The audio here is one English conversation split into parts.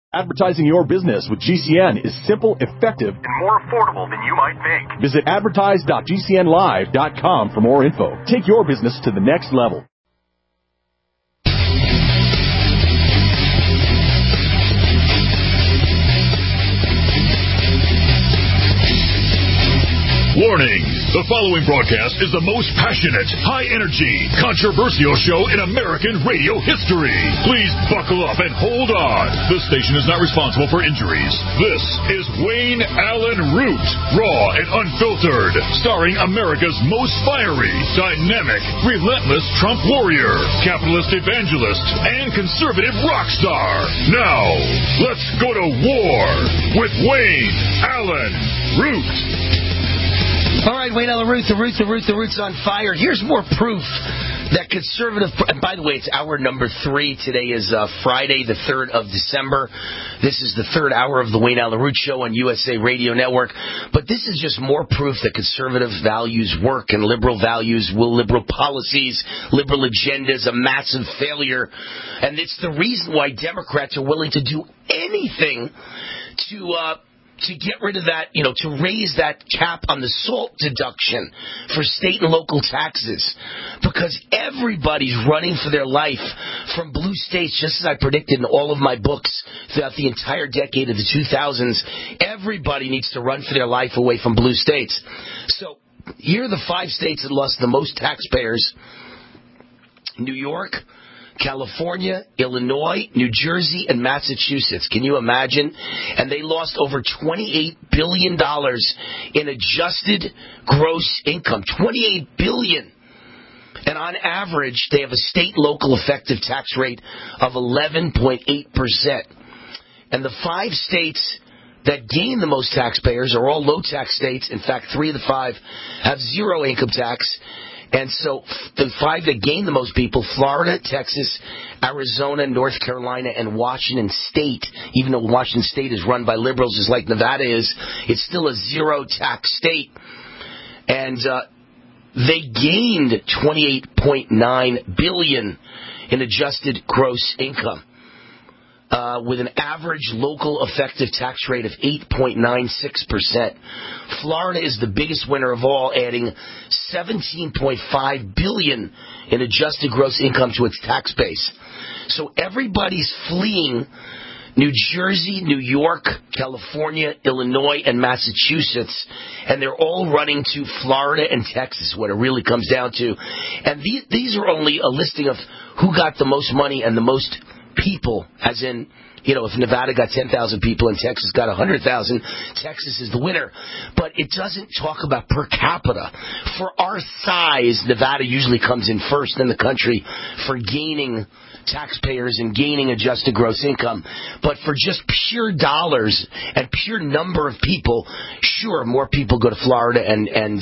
Advertising your business with GCN is simple, effective, and more affordable than you might think. Visit advertise.gcnlive.com for more info. Take your business to the next level. Warning! The following broadcast is the most passionate, high-energy, controversial show in American radio history. Please buckle up and hold on. This station is not responsible for injuries. This is Wayne Allen Root, raw and unfiltered, starring America's most fiery, dynamic, relentless Trump warrior, capitalist evangelist, and conservative rock star. Now, let's go to war with Wayne Allen Root. All right, Wayne Allen Root, the Root's on fire. Here's more proof that conservative... And by the way, it's hour number 3. Today is Friday, the 3rd of December. This is the 3rd hour of the Wayne Allen Root Show on USA Radio Network. But this is just more proof that conservative values work and liberal values liberal policies, liberal agendas, a massive failure. And it's the reason why Democrats are willing to do anything to get rid of that, to raise that cap on the SALT deduction for state and local taxes. Because everybody's running for their life from blue states, just as I predicted in all of my books throughout the entire decade of the 2000s. Everybody needs to run for their life away from blue states. So here are the 5 states that lost the most taxpayers: New York, California, Illinois, New Jersey, and Massachusetts. Can you imagine? And they lost over $28 billion in adjusted gross income. $28 billion. And on average, they have a state local effective tax rate of 11.8%. And the 5 states that gain the most taxpayers are all low tax states. In fact, 3 of the 5 have zero income tax. And so the 5 that gain the most people: Florida, Texas, Arizona, North Carolina, and Washington State. Even though Washington State is run by liberals, just like Nevada is, it's still a zero tax state. And they gained $28.9 billion in adjusted gross income, with an average local effective tax rate of 8.96%. Florida is the biggest winner of all, adding $17.5 billion in adjusted gross income to its tax base. So everybody's fleeing New Jersey, New York, California, Illinois, and Massachusetts, and they're all running to Florida and Texas, what it really comes down to. And these are only a listing of who got the most money and the most people, as in, if Nevada got 10,000 people and Texas got 100,000, Texas is the winner. But it doesn't talk about per capita. For our size, Nevada usually comes in first in the country for gaining taxpayers and gaining adjusted gross income. But for just pure dollars and pure number of people, sure, more people go to Florida and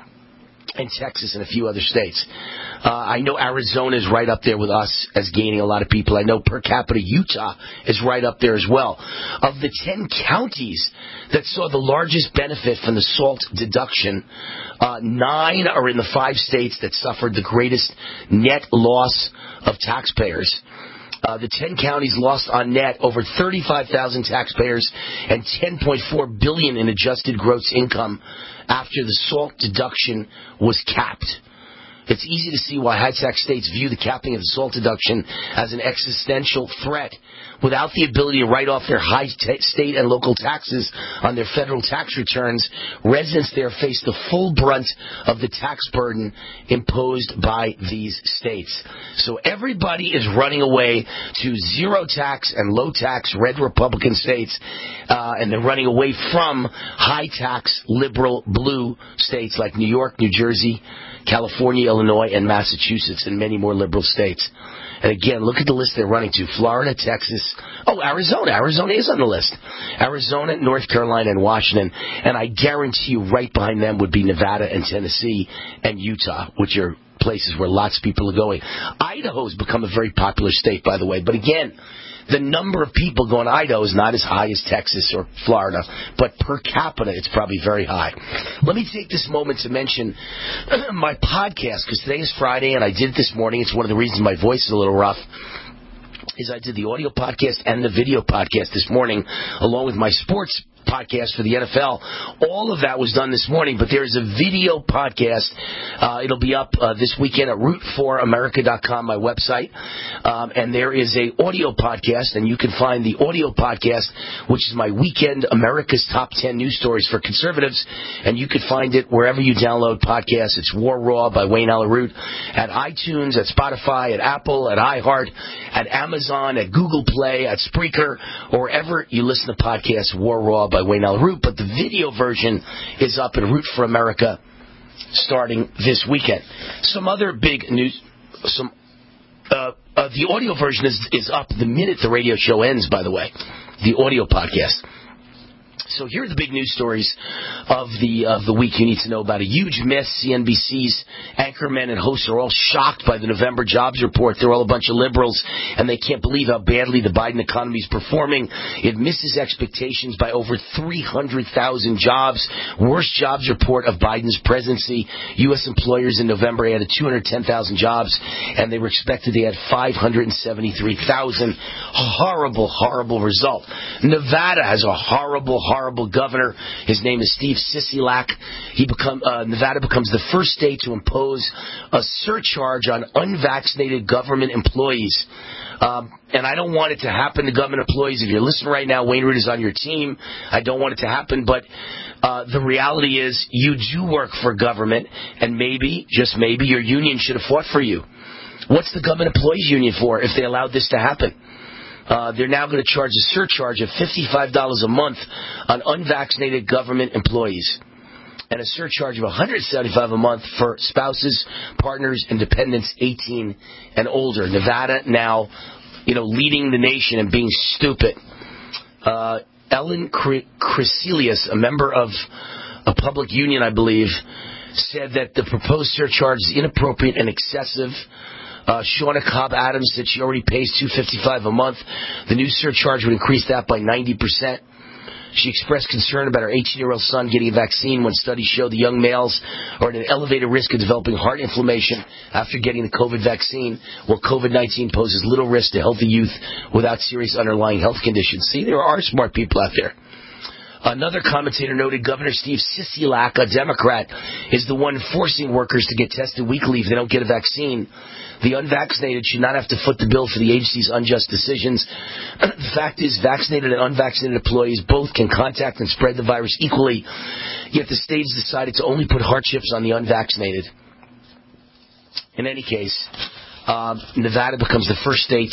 Texas and a few other states. I know Arizona is right up there with us as gaining a lot of people. I know per capita Utah is right up there as well. Of the 10 counties that saw the largest benefit from the SALT deduction, 9 are in the 5 states that suffered the greatest net loss of taxpayers. The 10 counties lost on net over 35,000 taxpayers and $10.4 billion in adjusted gross income after the SALT deduction was capped. It's easy to see why high-tax states view the capping of the SALT deduction as an existential threat. Without the ability to write off their high state and local taxes on their federal tax returns, residents there face the full brunt of the tax burden imposed by these states. So everybody is running away to zero tax and low tax red Republican states, and they're running away from high tax liberal blue states like New York, New Jersey, California, Illinois, and Massachusetts, and many more liberal states. And again, look at the list they're running to: Florida, Texas, Arizona. Arizona is on the list. Arizona, North Carolina, and Washington. And I guarantee you right behind them would be Nevada and Tennessee and Utah, which are places where lots of people are going. Idaho's become a very popular state, by the way. But again, the number of people going to Idaho is not as high as Texas or Florida, but per capita it's probably very high. Let me take this moment to mention my podcast, because today is Friday and I did it this morning. It's one of the reasons my voice is a little rough. is I did the audio podcast and the video podcast this morning, along with my sports podcast for the NFL. All of that was done this morning, but there is a video podcast. It'll be up this weekend at root4america.com, my website. And there is a audio podcast, and you can find the audio podcast, which is my weekend America's Top 10 News Stories for Conservatives, and you can find it wherever you download podcasts. It's War Raw by Wayne Allyn Root at iTunes, at Spotify, at Apple, at iHeart, at Amazon, at Google Play, at Spreaker, or wherever you listen to podcasts. War Raw by Wayne Allyn Root, but the video version is up at Root for America starting this weekend. Some other big news, the audio version is up the minute the radio show ends, by the way, the audio podcast. So here are the big news stories of the week you need to know about. A huge miss. CNBC's anchormen and hosts are all shocked by the November jobs report. They're all a bunch of liberals, and they can't believe how badly the Biden economy is performing. It misses expectations by over 300,000 jobs. Worst jobs report of Biden's presidency. U.S. employers in November added 210,000 jobs, and they were expected to add 573,000. Horrible, horrible result. Nevada has a horrible governor. His name is Steve Sisolak. Nevada becomes the first state to impose a surcharge on unvaccinated government employees. And I don't want it to happen to government employees. If you're listening right now, Wayne Root is on your team. I don't want it to happen, but the reality is you do work for government, and maybe, just maybe, your union should have fought for you. What's the government employees union for if they allowed this to happen? They're now going to charge a surcharge of $55 a month on unvaccinated government employees, and a surcharge of $175 a month for spouses, partners, and dependents 18 and older. Nevada now, leading the nation and being stupid. Ellen Crecelius, a member of a public union, I believe, said that the proposed surcharge is inappropriate and excessive. Shauna Cobb Adams said she already pays $255 a month. The new surcharge would increase that by 90%. She expressed concern about her 18-year-old son getting a vaccine when studies show the young males are at an elevated risk of developing heart inflammation after getting the COVID vaccine, while COVID-19 poses little risk to healthy youth without serious underlying health conditions. See, there are smart people out there. Another commentator noted Governor Steve Sisolak, a Democrat, is the one forcing workers to get tested weekly if they don't get a vaccine. The unvaccinated should not have to foot the bill for the agency's unjust decisions. The fact is, vaccinated and unvaccinated employees both can contact and spread the virus equally, yet the state has decided to only put hardships on the unvaccinated. In any case, Nevada becomes the first state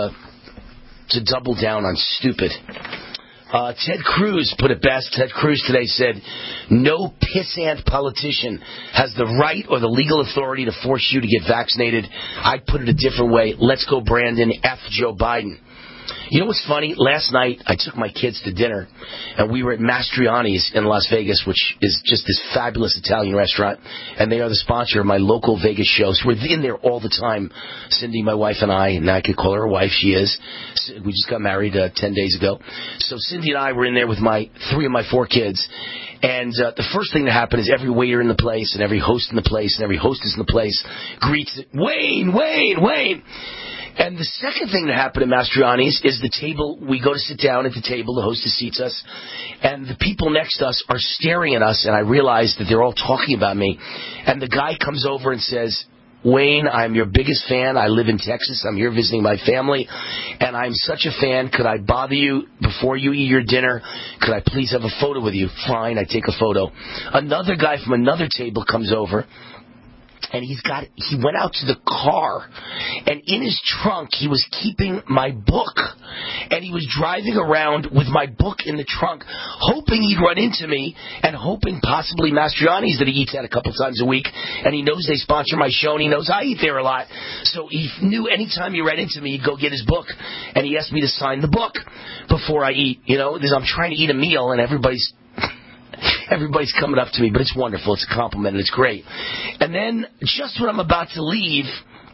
to double down on stupid. Ted Cruz put it best. Ted Cruz today said, no pissant politician has the right or the legal authority to force you to get vaccinated. I'd put it a different way. Let's go, Brandon. F Joe Biden. You know what's funny? Last night, I took my kids to dinner, and we were at Mastriani's in Las Vegas, which is just this fabulous Italian restaurant, and they are the sponsor of my local Vegas shows. We're in there all the time, Cindy, my wife, and I, and I could call her a wife. She is. We just got married 10 days ago. So Cindy and I were in there with three of my four kids, and the first thing that happened is every waiter in the place, and every host in the place, and every hostess in the place greets Wayne, Wayne, Wayne. And the second thing that happened at Mastriani's is the table, we go to sit down at the table, the hostess seats us, and the people next to us are staring at us, and I realize that they're all talking about me. And the guy comes over and says, Wayne, I'm your biggest fan. I live in Texas. I'm here visiting my family, and I'm such a fan. Could I bother you before you eat your dinner? Could I please have a photo with you? Fine, I take a photo. Another guy from another table comes over, and he went out to the car, and in his trunk he was keeping my book, and he was driving around with my book in the trunk, hoping he'd run into me, and hoping possibly Mastriani's that he eats at a couple times a week, and he knows they sponsor my show, and he knows I eat there a lot, so he knew anytime he ran into me, he'd go get his book, and he asked me to sign the book before I eat. I'm trying to eat a meal, and everybody's coming up to me, but it's wonderful. It's a compliment, and it's great. And then, just when I'm about to leave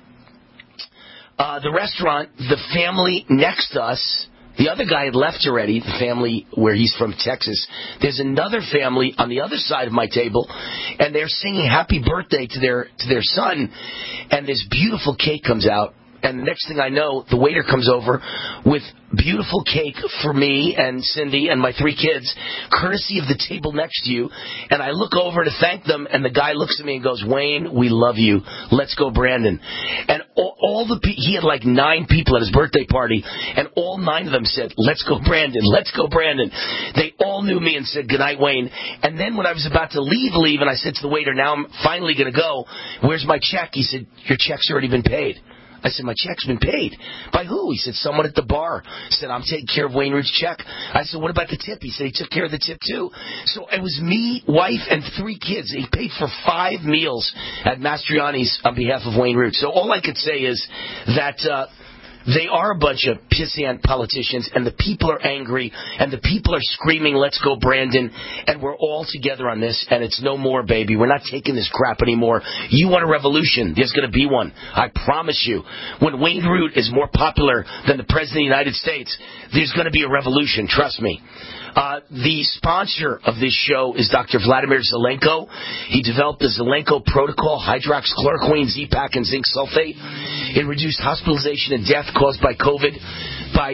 the restaurant, the family next to us, the other guy had left already, the family where he's from, Texas. There's another family on the other side of my table, and they're singing happy birthday to their son, and this beautiful cake comes out. And the next thing I know, the waiter comes over with beautiful cake for me and Cindy and my 3 kids, courtesy of the table next to you. And I look over to thank them, and the guy looks at me and goes, "Wayne, we love you. Let's go, Brandon." And he had like 9 people at his birthday party, and all 9 of them said, "Let's go, Brandon. Let's go, Brandon." They all knew me and said, "Good night, Wayne." And then when I was about to leave, and I said to the waiter, "Now I'm finally going to go. Where's my check?" He said, "Your check's already been paid." I said, "My check's been paid." "By who?" He said, "Someone at the bar." He said, "I'm taking care of Wayne Root's check." I said, "What about the tip?" He said, "He took care of the tip too." So it was me, wife, and 3 kids. He paid for 5 meals at Mastriani's on behalf of Wayne Root. So all I could say is that they are a bunch of pissant politicians, and the people are angry, and the people are screaming, "Let's go, Brandon," and we're all together on this, and it's no more, baby. We're not taking this crap anymore. You want a revolution? There's going to be one. I promise you. When Wayne Root is more popular than the President of the United States, there's going to be a revolution. Trust me. The sponsor of this show is Dr. Vladimir Zelenko. He developed the Zelenko Protocol, hydroxychloroquine, Z-Pak, and zinc sulfate. It reduced hospitalization and death caused by COVID by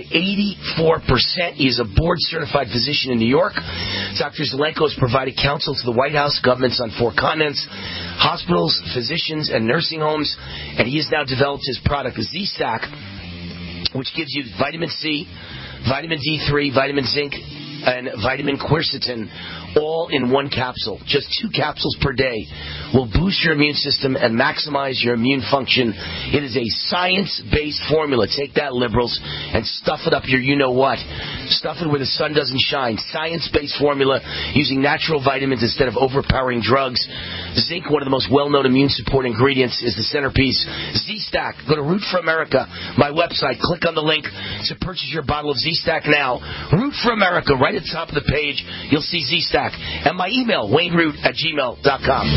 84%. He is a board-certified physician in New York. Dr. Zelenko has provided counsel to the White House, governments on 4 continents, hospitals, physicians, and nursing homes, and he has now developed his product, Z-Stack, which gives you vitamin C, vitamin D3, vitamin zinc, and vitamin quercetin, all in 1 capsule. Just 2 capsules per day will boost your immune system and maximize your immune function. It is a science-based formula. Take that, liberals, and stuff it up your you-know-what. Stuff it where the sun doesn't shine. Science-based formula using natural vitamins instead of overpowering drugs. Zinc, one of the most well-known immune support ingredients, is the centerpiece. Z-Stack. Go to Root for America, my website. Click on the link to purchase your bottle of Z-Stack now. Root for America, right at the top of the page. You'll see Z-Stack. And my email, wayneroot@gmail.com.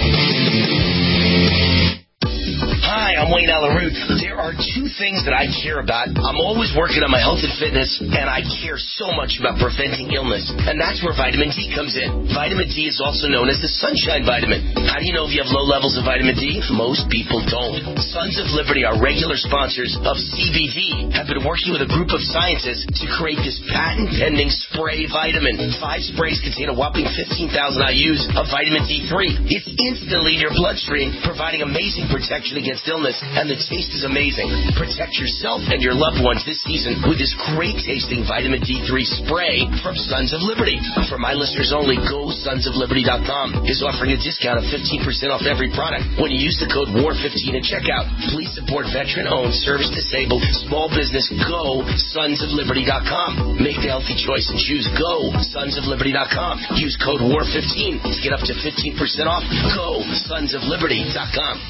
Hi, I'm Wayne Allyn Root. There are 2 things that I care about. I'm always working on my health and fitness, and I care so much about preventing illness. And that's where vitamin D comes in. Vitamin D is also known as the sunshine vitamin. How do you know if you have low levels of vitamin D? Most people don't. Sons of Liberty, our regular sponsors of CBD, have been working with a group of scientists to create this patent-pending spray vitamin. 5 sprays contain a whopping 15,000 IUs of vitamin D3. It's instantly in your bloodstream, providing amazing protection against illness, and the taste is amazing. Protect yourself and your loved ones this season with this great-tasting vitamin D3 spray from Sons of Liberty. For my listeners only, GoSonsOfLiberty.com is offering a discount of 15% off every product when you use the code WAR15 at checkout. Please support veteran-owned, service-disabled, small business. GoSonsOfLiberty.com. Make the healthy choice and choose GoSonsOfLiberty.com. Use code WAR15 to get up to 15% off. GoSonsOfLiberty.com.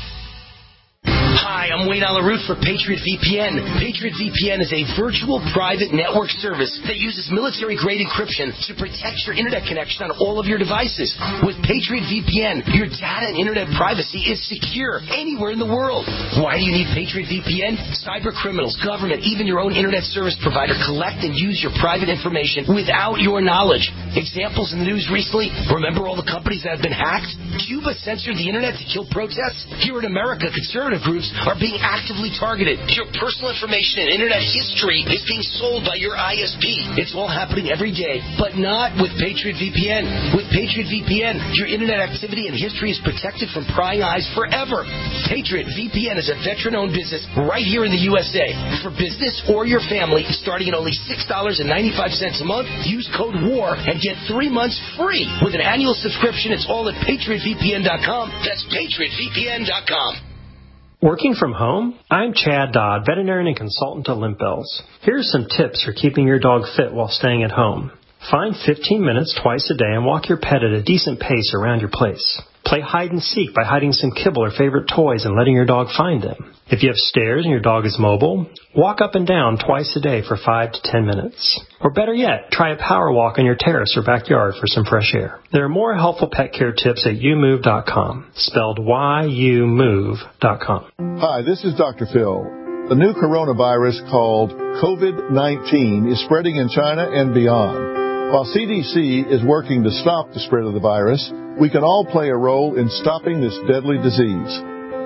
Hi, I'm Wayne Allyn Root for Patriot VPN. Patriot VPN is a virtual private network service that uses military-grade encryption to protect your internet connection on all of your devices. With Patriot VPN, your data and internet privacy is secure anywhere in the world. Why do you need Patriot VPN? Cyber criminals, government, even your own internet service provider collect and use your private information without your knowledge. Examples in the news recently, remember all the companies that have been hacked? Cuba censored the internet to kill protests? Here in America, conservative groups are being actively targeted. Your personal information and internet history is being sold by your ISP. It's all happening every day, but not with Patriot VPN. With Patriot VPN, your internet activity and history is protected from prying eyes forever. Patriot VPN is a veteran-owned business right here in the USA. For business or your family, starting at only $6.95 a month, use code WAR and get 3 months free. With an annual subscription, it's all at PatriotVPN.com. That's PatriotVPN.com. Working from home? I'm Chad Dodd, veterinarian and consultant at Limp Bells. Here are some tips for keeping your dog fit while staying at home. Find 15 minutes twice a day and walk your pet at a decent pace around your place. Play hide and seek by hiding some kibble or favorite toys and letting your dog find them. If you have stairs and your dog is mobile, walk up and down twice a day for 5 to 10 minutes. Or better yet, try a power walk on your terrace or backyard for some fresh air. There are more helpful pet care tips at youmove.com, spelled YOUMOVE.com. Hi, this is Dr. Phil. The new coronavirus called COVID-19 is spreading in China and beyond. While CDC is working to stop the spread of the virus, we can all play a role in stopping this deadly disease.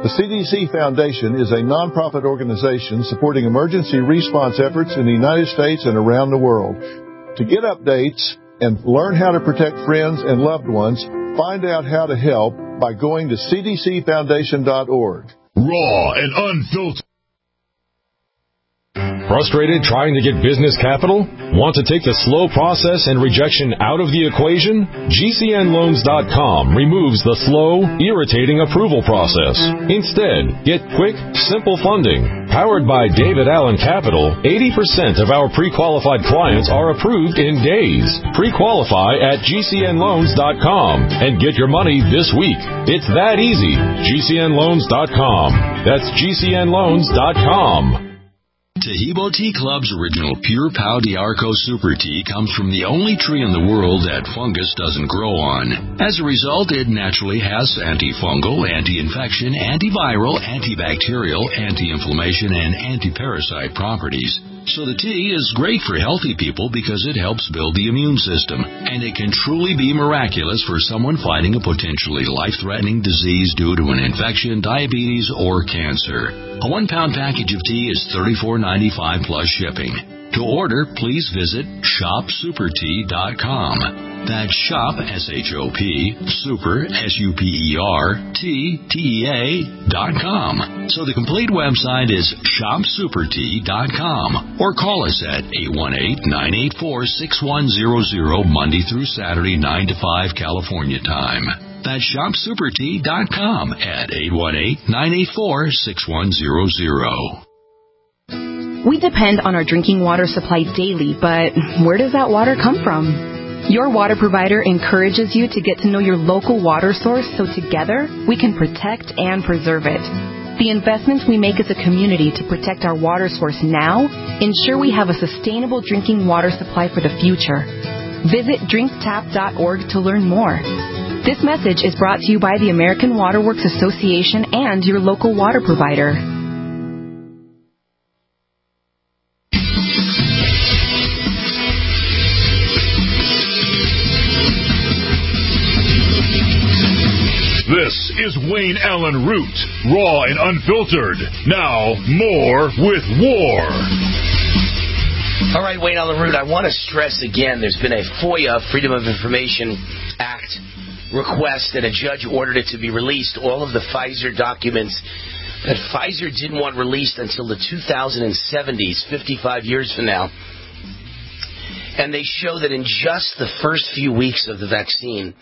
The CDC Foundation is a nonprofit organization supporting emergency response efforts in the United States and around the world. To get updates and learn how to protect friends and loved ones, find out how to help by going to cdcfoundation.org. Raw and unfiltered. Frustrated trying to get business capital? Want to take the slow process and rejection out of the equation? GCNLoans.com removes the slow, irritating approval process. Instead, get quick, simple funding. Powered by David Allen Capital, 80% of our pre-qualified clients are approved in days. Pre-qualify at GCNLoans.com and get your money this week. It's that easy. GCNLoans.com. That's GCNLoans.com. Tahibo Tea Club's original Pure Pau d'Arco Super Tea comes from the only tree in the world that fungus doesn't grow on. As a result, it naturally has antifungal, anti-infection, antiviral, antibacterial, anti-inflammation, and anti-parasite properties. So the tea is great for healthy people because it helps build the immune system, and it can truly be miraculous for someone fighting a potentially life-threatening disease due to an infection, diabetes, or cancer. A 1-pound package of tea is $34.95 plus shipping. To order, please visit shopsupertea.com. That's shop, S-H-O-P, super, S-U-P-E-R, T-E-A.com. So the complete website is shopsupertea.com. Or call us at 818-984-6100 Monday through Saturday, 9 to 5 California time. That's shopsupertea.com at 818-984-6100. We depend on our drinking water supply daily, but where does that water come from? Your water provider encourages you to get to know your local water source so together we can protect and preserve it. The investments we make as a community to protect our water source now ensure we have a sustainable drinking water supply for the future. Visit drinktap.org to learn more. This message is brought to you by the American Water Works Association and your local water provider. This is Wayne Allen Root, raw and unfiltered. Now, more with War. All right, Wayne Allen Root, I want to stress again, there's been a FOIA, Freedom of Information Act, request that a judge ordered it to be released. All of the Pfizer documents that Pfizer didn't want released until the 2070s, 55 years from now. And they show that in just the first few weeks of the vaccine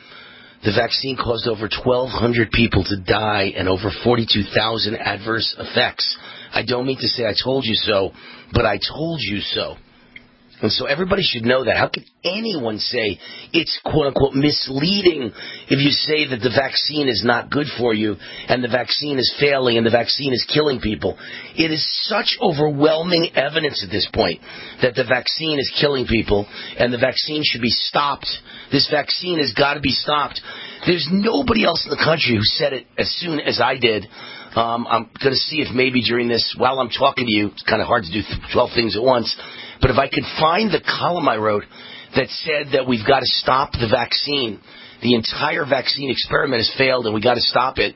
caused over 1,200 people to die and over 42,000 adverse effects. I don't mean to say I told you so, but I told you so. And so everybody should know that. How can anyone say it's quote-unquote misleading if you say that the vaccine is not good for you and the vaccine is failing and the vaccine is killing people? It is such overwhelming evidence at this point that the vaccine is killing people and the vaccine should be stopped. This vaccine has got to be stopped. There's nobody else in the country who said it as soon as I did. I'm going to see if maybe during this, while I'm talking to you, it's kind of hard to do 12 things at once, but if I could find the column I wrote that said that we've got to stop the vaccine, the entire vaccine experiment has failed and we've got to stop it.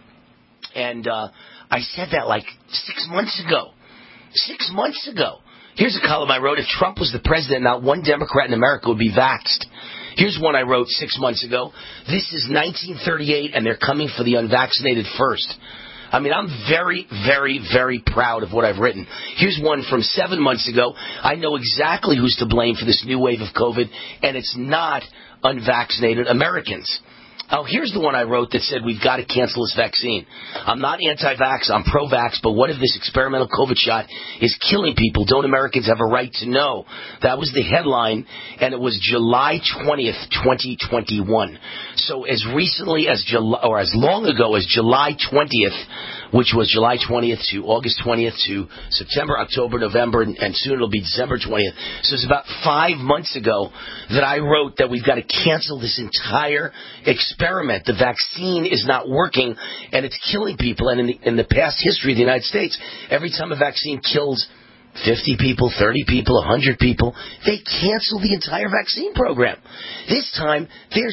And I said that like 6 months ago. 6 months ago. Here's a column I wrote. If Trump was the president, not one Democrat in America would be vaxxed. Here's one I wrote 6 months ago. This is 1938 and they're coming for the unvaccinated first. I mean, I'm very, very, very proud of what I've written. Here's one from 7 months ago. I know exactly who's to blame for this new wave of COVID, and it's not unvaccinated Americans. Oh, here's the one I wrote that said we've got to cancel this vaccine. I'm not anti-vax, I'm pro-vax, but what if this experimental COVID shot is killing people? Don't Americans have a right to know? That was the headline, and it was July 20th, 2021. So as recently as July, or as long ago as July 20th, which was July 20th to August 20th to September, October, November, and soon it'll be December 20th. So it's about 5 months ago that I wrote that we've got to cancel this entire experiment. The vaccine is not working, and it's killing people. And in the past history of the United States, every time a vaccine kills 50 people, 30 people, 100 people, they cancel the entire vaccine program. This time, there's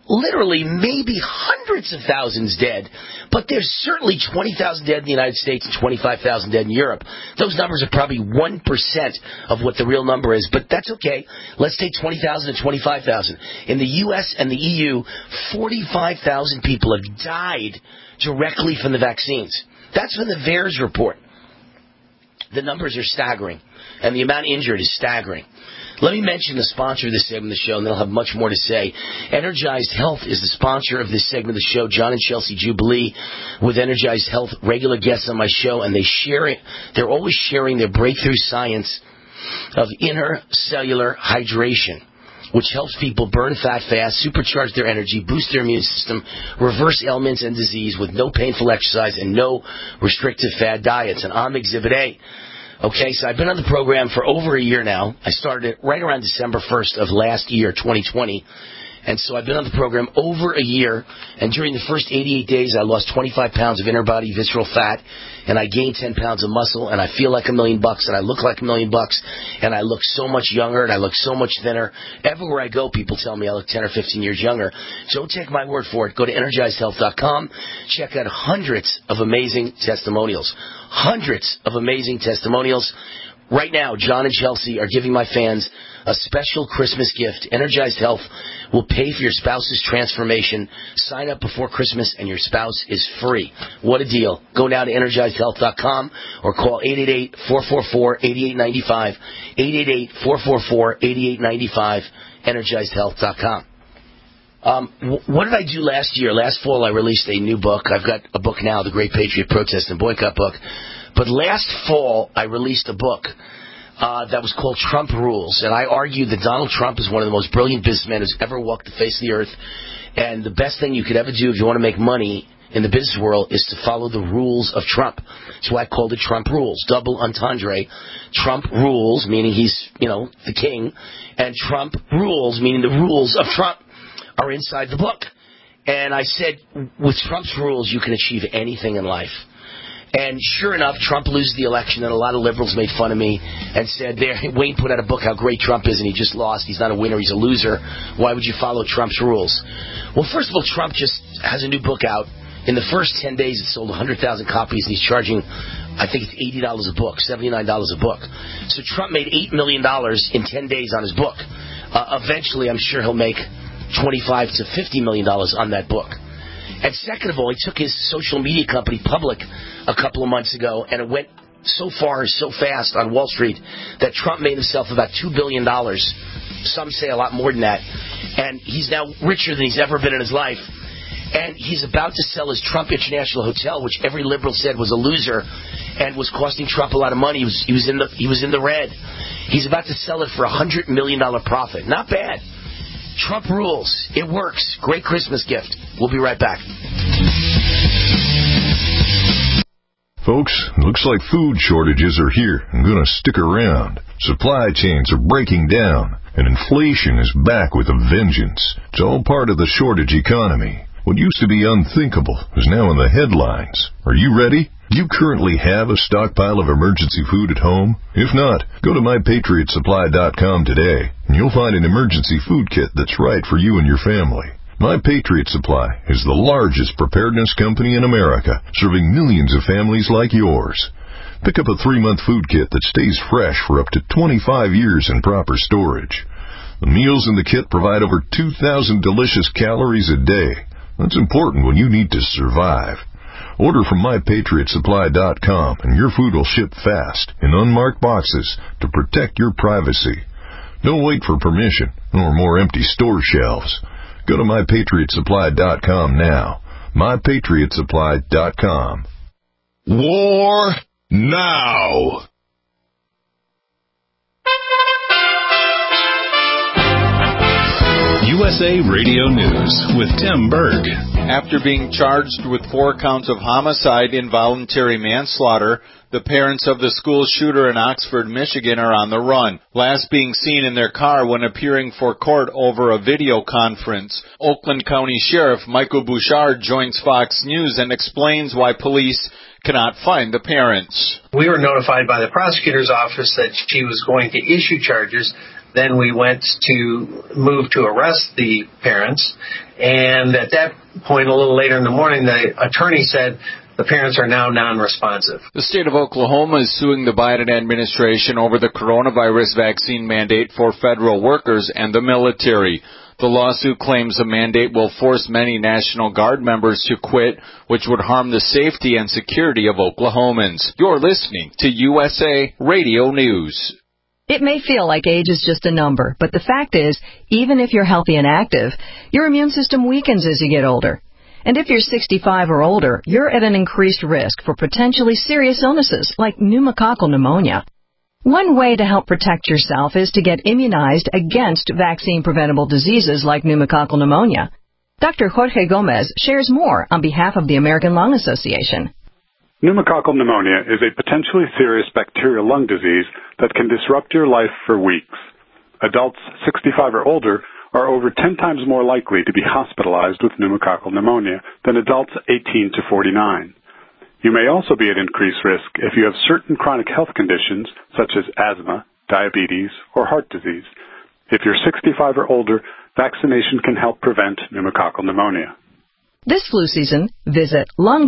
literally maybe hundreds of thousands dead, but there's certainly 20,000 dead in the United States and 25,000 dead in Europe. Those numbers are probably 1% of what the real number is, but that's okay. Let's take 20,000 and 25,000. In the U.S. and the EU, 45,000 people have died directly from the vaccines. That's from the VAERS report. The numbers are staggering, and the amount injured is staggering. Let me mention the sponsor of this segment of the show, and they'll have much more to say. Energized Health is the sponsor of this segment of the show. John and Chelsea Jubilee with Energized Health, regular guests on my show, and they're always sharing their breakthrough science of intercellular hydration, which helps people burn fat fast, supercharge their energy, boost their immune system, reverse ailments and disease with no painful exercise and no restrictive fad diets. And I'm Exhibit A. Okay, so I've been on the program for over a year now. I started it right around December 1st of last year, 2020. And so I've been on the program over a year, and during the first 88 days, I lost 25 pounds of inner body visceral fat, and I gained 10 pounds of muscle, and I feel like $1 million, and I look like $1 million, and I look so much younger, and I look so much thinner. Everywhere I go, people tell me I look 10 or 15 years younger. Don't take my word for it. Go to EnergizedHealth.com. Check out hundreds of amazing testimonials. Hundreds of amazing testimonials. Right now, John and Chelsea are giving my fans a special Christmas gift. Energized Health will pay for your spouse's transformation. Sign up before Christmas and your spouse is free. What a deal. Go now to EnergizedHealth.com or call 888-444-8895. 888-444-8895. EnergizedHealth.com. What did I do last year? Last fall I released a new book. I've got a book now, The Great Patriot Protest and Boycott book. But last fall I released a book that was called Trump Rules. And I argue that Donald Trump is one of the most brilliant businessmen who's ever walked the face of the earth. And the best thing you could ever do if you want to make money in the business world is to follow the rules of Trump. That's why I called it Trump Rules. Double entendre. Trump rules, meaning he's, the king. And Trump rules, meaning the rules of Trump are inside the book. And I said, with Trump's rules, you can achieve anything in life. And sure enough, Trump loses the election, and a lot of liberals made fun of me and said, Wayne put out a book how great Trump is, and he just lost. He's not a winner. He's a loser. Why would you follow Trump's rules? Well, first of all, Trump just has a new book out. In the first 10 days, it sold 100,000 copies, and he's charging, I think it's $80 a book, $79 a book. So Trump made $8 million in 10 days on his book. Eventually, I'm sure he'll make $25 to $50 million on that book. And second of all, he took his social media company public a couple of months ago, and it went so far, so fast on Wall Street that Trump made himself about $2 billion. Some say a lot more than that. And he's now richer than he's ever been in his life. And he's about to sell his Trump International Hotel, which every liberal said was a loser and was costing Trump a lot of money. He was in the red. He's about to sell it for $100 million profit. Not bad. Trump rules. It works. Great Christmas gift. We'll be right back. Folks, looks like food shortages are here and going to stick around. Supply chains are breaking down, and inflation is back with a vengeance. It's all part of the shortage economy. What used to be unthinkable is now in the headlines. Are you ready? Do you currently have a stockpile of emergency food at home? If not, go to MyPatriotSupply.com today, and you'll find an emergency food kit that's right for you and your family. My Patriot Supply is the largest preparedness company in America, serving millions of families like yours. Pick up a 3-month food kit that stays fresh for up to 25 years in proper storage. The meals in the kit provide over 2,000 delicious calories a day. That's important when you need to survive. Order from MyPatriotSupply.com, and your food will ship fast in unmarked boxes to protect your privacy. Don't wait for permission or more empty store shelves. Go to MyPatriotSupply.com now. MyPatriotSupply.com. War now. USA Radio News with Tim Berg. After being charged with 4 counts of homicide, involuntary manslaughter, the parents of the school shooter in Oxford, Michigan are on the run, last being seen in their car when appearing for court over a video conference. Oakland County Sheriff Michael Bouchard joins Fox News and explains why police cannot find the parents. We were notified by the prosecutor's office that she was going to issue charges Then we went to move to arrest the parents. And at that point, a little later in the morning, the attorney said the parents are now non-responsive. The state of Oklahoma is suing the Biden administration over the coronavirus vaccine mandate for federal workers and the military. The lawsuit claims the mandate will force many National Guard members to quit, which would harm the safety and security of Oklahomans. You're listening to USA Radio News. It may feel like age is just a number, but the fact is, even if you're healthy and active, your immune system weakens as you get older. And if you're 65 or older, you're at an increased risk for potentially serious illnesses like pneumococcal pneumonia. One way to help protect yourself is to get immunized against vaccine-preventable diseases like pneumococcal pneumonia. Dr. Jorge Gomez shares more on behalf of the American Lung Association. Pneumococcal pneumonia is a potentially serious bacterial lung disease that can disrupt your life for weeks. Adults 65 or older are over 10 times more likely to be hospitalized with pneumococcal pneumonia than adults 18 to 49. You may also be at increased risk if you have certain chronic health conditions such as asthma, diabetes, or heart disease. If you're 65 or older, vaccination can help prevent pneumococcal pneumonia. This flu season, visit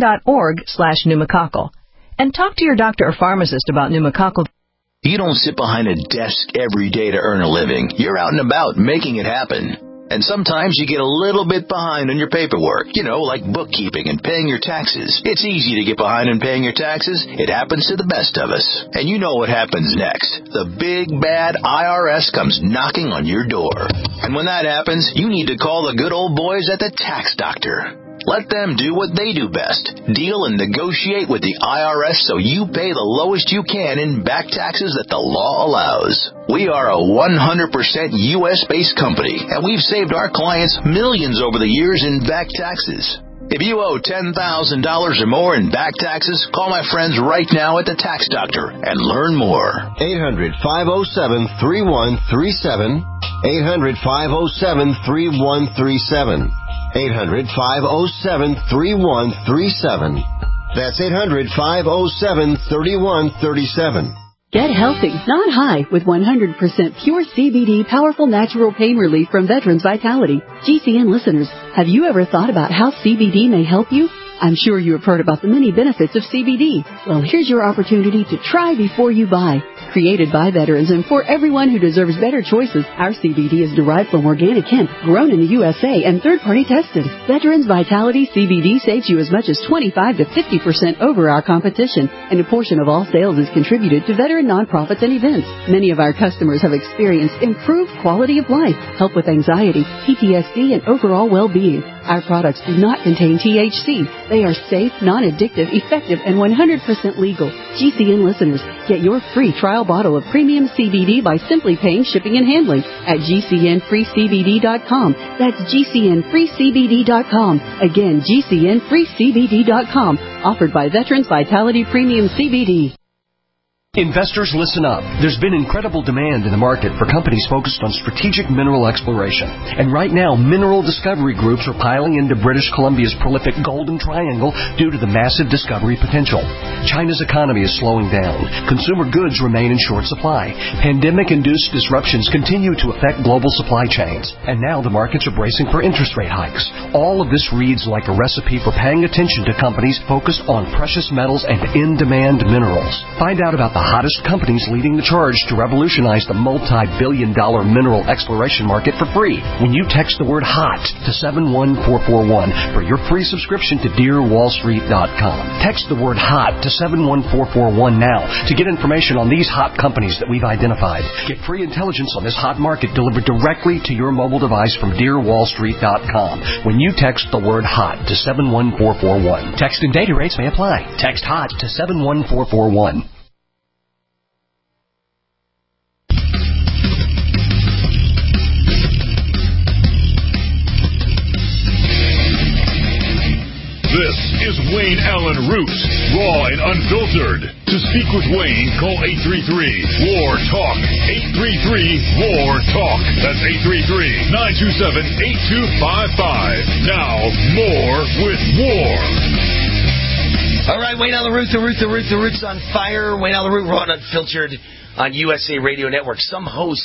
lung.org/pneumococcal and talk to your doctor or pharmacist about pneumococcal. You don't sit behind a desk every day to earn a living. You're out and about making it happen. And sometimes you get a little bit behind on your paperwork, like bookkeeping and paying your taxes. It's easy to get behind in paying your taxes. It happens to the best of us. And you know what happens next. The big, bad IRS comes knocking on your door. And when that happens, you need to call the good old boys at the Tax Doctor. Let them do what they do best. Deal and negotiate with the IRS so you pay the lowest you can in back taxes that the law allows. We are a 100% U.S.-based company, and we've saved our clients millions over the years in back taxes. If you owe $10,000 or more in back taxes, call my friends right now at the Tax Doctor and learn more. 800-507-3137. 800-507-3137. 800-507-3137. That's 800-507-3137. Get healthy, not high, with 100% pure CBD powerful natural pain relief from Veterans Vitality. GCN listeners, have you ever thought about how CBD may help you? I'm sure you have heard about the many benefits of CBD. Well, here's your opportunity to try before you buy. Created by veterans and for everyone who deserves better choices, our CBD is derived from organic hemp, grown in the USA, and third-party tested. Veterans Vitality CBD saves you as much as 25 to 50% over our competition, and a portion of all sales is contributed to veteran nonprofits and events. Many of our customers have experienced improved quality of life, help with anxiety, PTSD, and overall well-being. Our products do not contain THC. They are safe, non-addictive, effective, and 100% legal. GCN listeners, get your free trial bottle of premium CBD by simply paying shipping and handling at GCNFreeCBD.com. That's GCNFreeCBD.com. Again, GCNFreeCBD.com. Offered by Veterans Vitality Premium CBD. Investors, listen up. There's been incredible demand in the market for companies focused on strategic mineral exploration. And right now, mineral discovery groups are piling into British Columbia's prolific Golden Triangle due to the massive discovery potential. China's economy is slowing down. Consumer goods remain in short supply. Pandemic-induced disruptions continue to affect global supply chains. And now the markets are bracing for interest rate hikes. All of this reads like a recipe for paying attention to companies focused on precious metals and in-demand minerals. Find out about the hottest companies leading the charge to revolutionize the multi-billion-dollar mineral exploration market for free when you text the word HOT to 71441 for your free subscription to DearWallStreet.com. Text the word HOT to 71441 now to get information on these hot companies that we've identified. Get free intelligence on this hot market delivered directly to your mobile device from DearWallStreet.com when you text the word HOT to 71441. Text and data rates may apply. Text HOT to 71441. This is Wayne Allen Root, raw and unfiltered. To speak with Wayne, call 833-WAR-TALK. 833-WAR-TALK. That's 833-927-8255. Now, more with War. All right, Wayne Allen Root, the Root's on fire. Wayne Allen Root, raw and unfiltered on USA Radio Network. Some hosts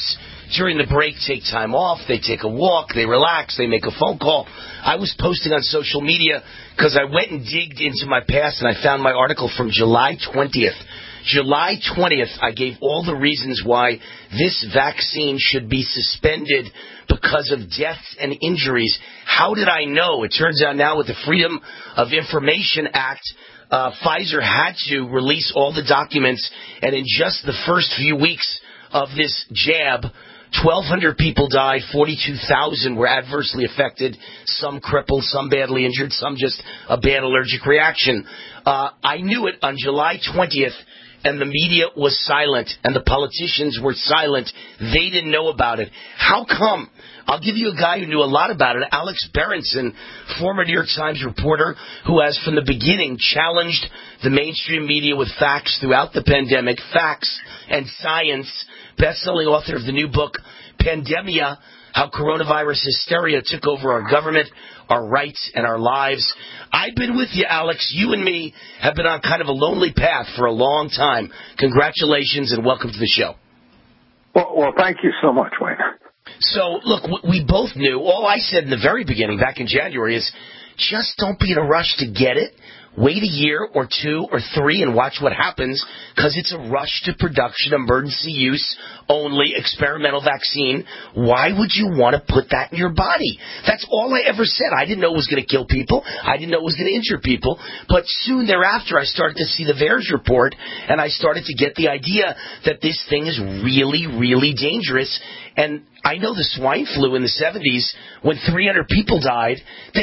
during the break take time off, they take a walk, they relax, they make a phone call. I was posting on social media because I went and digged into my past and I found my article from July 20th. July 20th, I gave all the reasons why this vaccine should be suspended because of deaths and injuries. How did I know? It turns out now with the Freedom of Information Act, Pfizer had to release all the documents, and in just the first few weeks of this jab, 1,200 people died, 42,000 were adversely affected, some crippled, some badly injured, some just a bad allergic reaction. I knew it on July 20th, and the media was silent, and the politicians were silent. They didn't know about it. How come? I'll give you a guy who knew a lot about it, Alex Berenson, former New York Times reporter who has from the beginning challenged the mainstream media with facts throughout the pandemic, facts and science, best-selling author of the new book, Pandemia, How Coronavirus Hysteria Took Over Our Government, Our Rights, and Our Lives. I've been with you, Alex. You and me have been on kind of a lonely path for a long time. Congratulations and welcome to the show. Well, thank you so much, Wayne. So, look, we both knew, all I said in the very beginning, back in January, is just don't be in a rush to get it. Wait a year or 2 or 3 and watch what happens, because it's a rush to production, emergency use only, experimental vaccine. Why would you want to put that in your body? That's all I ever said. I didn't know it was going to kill people. I didn't know it was going to injure people. But soon thereafter, I started to see the VAERS report, and I started to get the idea that this thing is really, really dangerous. And I know the swine flu in the 70s, when 300 people died, they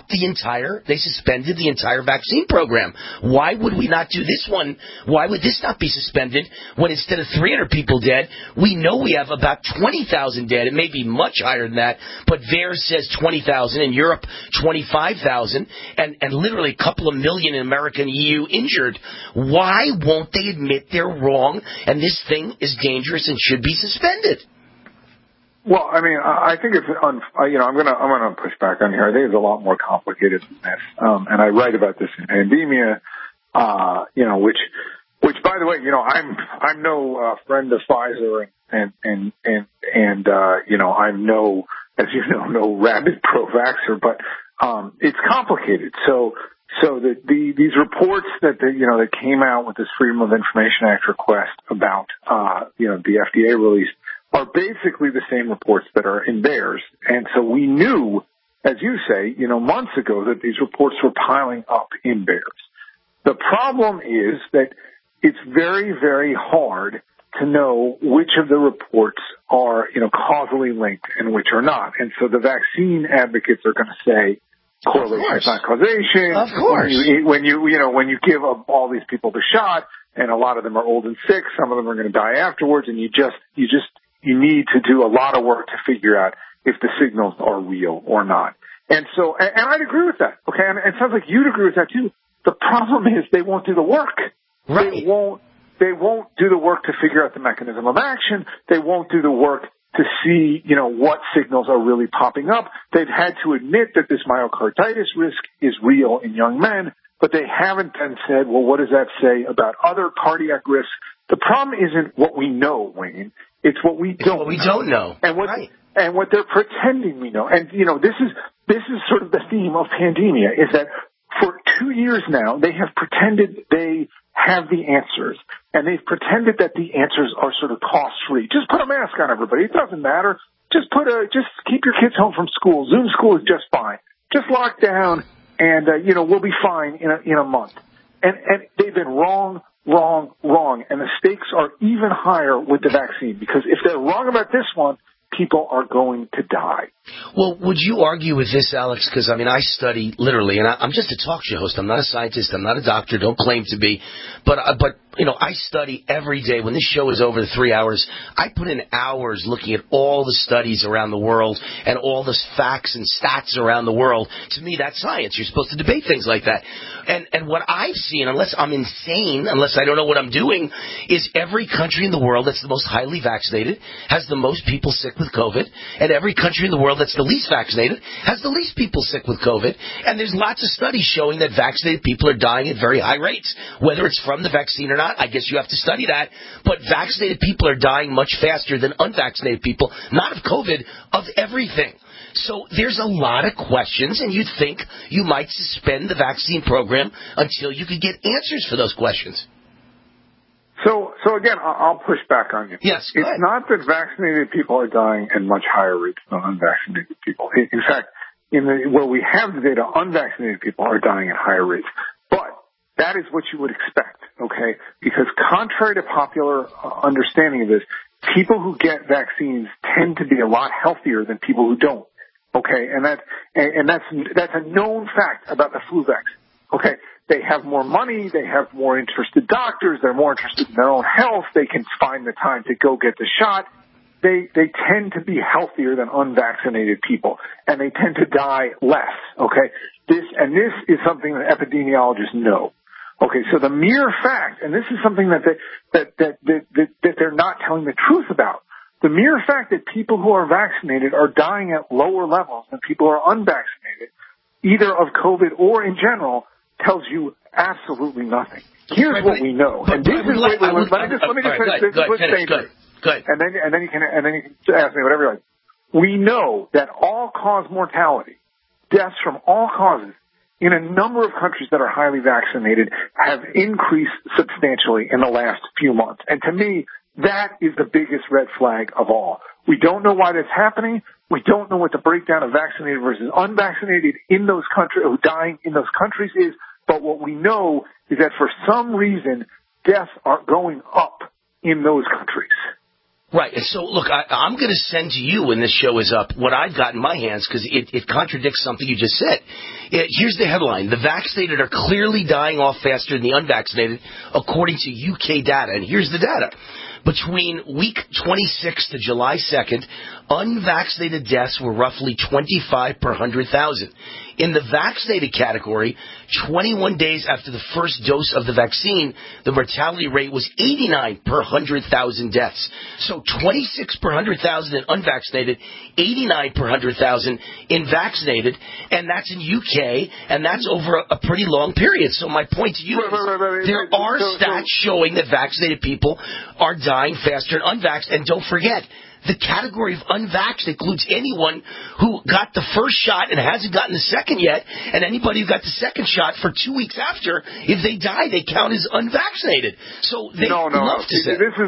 suspended the entire vaccine program. Why would we not do this one? Why would this not be suspended when instead of 300 people dead, we know we have about 20,000 dead? It may be much higher than that, but VAERS says 20,000, in Europe 25,000, and literally a couple of million in America and EU injured. Why won't they admit they're wrong and this thing is dangerous and should be suspended? Well, I mean, I think it's, I'm gonna push back on here. I think it's a lot more complicated than this. And I write about this in Pandemia, which by the way, I'm no friend of Pfizer and I'm no, as you know, no rabid pro-vaxxer, but it's complicated. So these reports that came out with this Freedom of Information Act request about the FDA release are basically the same reports that are in VAERS. And so we knew, as you say, months ago that these reports were piling up in VAERS. The problem is that it's very, very hard to know which of the reports are, causally linked and which are not. And so the vaccine advocates are going to say correlation is not causation. Of course. When you give all these people the shot, and a lot of them are old and sick, some of them are going to die afterwards, and you need to do a lot of work to figure out if the signals are real or not. And so, and I'd agree with that, okay? And it sounds like you'd agree with that too. The problem is they won't do the work. Right. They won't do the work to figure out the mechanism of action. They won't do the work to see, what signals are really popping up. They've had to admit that this myocarditis risk is real in young men, but they haven't then said, well, what does that say about other cardiac risks? The problem isn't what we know, Wayne. It's what we don't know. And what they're pretending we know. And, this is sort of the theme of Pandemia, is that for 2 years now, they have pretended they have the answers. And they've pretended that the answers are sort of cost-free. Just put a mask on, everybody. It doesn't matter. Just keep your kids home from school. Zoom school is just fine. Just lock down and, we'll be fine in a month. And they've been wrong. And the stakes are even higher with the vaccine, because if they're wrong about this one, people are going to die. Well, would you argue with this, Alex? Because, I study literally, and I'm just a talk show host. I'm not a scientist. I'm not a doctor. Don't claim to be. But I study every day. When this show is over the 3 hours, I put in hours looking at all the studies around the world and all the facts and stats around the world. To me, that's science. You're supposed to debate things like that. And what I've seen, unless I'm insane, unless I don't know what I'm doing, is every country in the world that's the most highly vaccinated has the most people sick with COVID, and every country in the world that's the least vaccinated has the least people sick with COVID. And there's lots of studies showing that vaccinated people are dying at very high rates, whether it's from the vaccine or not. not, I guess you have to study that. But vaccinated people are dying much faster than unvaccinated people, not of COVID, of everything. So there's a lot of questions, and you'd think you might suspend the vaccine program until you could get answers for those questions. So again, I'll push back on you. Yes, it's not that vaccinated people are dying at much higher rates than unvaccinated people. In fact, where we have the data, unvaccinated people are dying at higher rates. But that is what you would expect, okay? Because contrary to popular understanding of this, people who get vaccines tend to be a lot healthier than people who don't, okay? And that's a known fact about the flu vaccine, okay? They have more money, they have more interested doctors, they're more interested in their own health, they can find the time to go get the shot. They tend to be healthier than unvaccinated people, and they tend to die less, okay? This is something that epidemiologists know. Okay, so the mere fact, and this is something that they're not telling the truth about, the mere fact that people who are vaccinated are dying at lower levels than people who are unvaccinated, either of COVID or in general, tells you absolutely nothing. Here's what we know, and this is what let me just finish. This is what's dangerous. Good. And then you can ask me whatever you like. We know that all-cause mortality, deaths from all causes, in a number of countries that are highly vaccinated have increased substantially in the last few months. And to me, that is the biggest red flag of all. We don't know why that's happening. We don't know what the breakdown of vaccinated versus unvaccinated in those countries, dying in those countries is. But what we know is that for some reason, deaths are going up in those countries. Right. And so, look, I'm going to send to you when this show is up what I've got in my hands because it contradicts something you just said. Here's the headline. The vaccinated are clearly dying off faster than the unvaccinated, according to UK data. And here's the data. Between week 26 to July 2nd, unvaccinated deaths were roughly 25 per 100,000. In the vaccinated category, 21 days after the first dose of the vaccine, the mortality rate was 89 per 100,000 deaths. So 26 per 100,000 in unvaccinated, 89 per 100,000 in vaccinated, and that's in UK, and that's over a pretty long period. So my point to you is there are stats showing that vaccinated people are dying faster than unvaccinated, and don't forget, the category of unvaxxed includes anyone who got the first shot and hasn't gotten the second yet, and anybody who got the second shot for 2 weeks after, if they die, they count as unvaccinated. So they love to say this is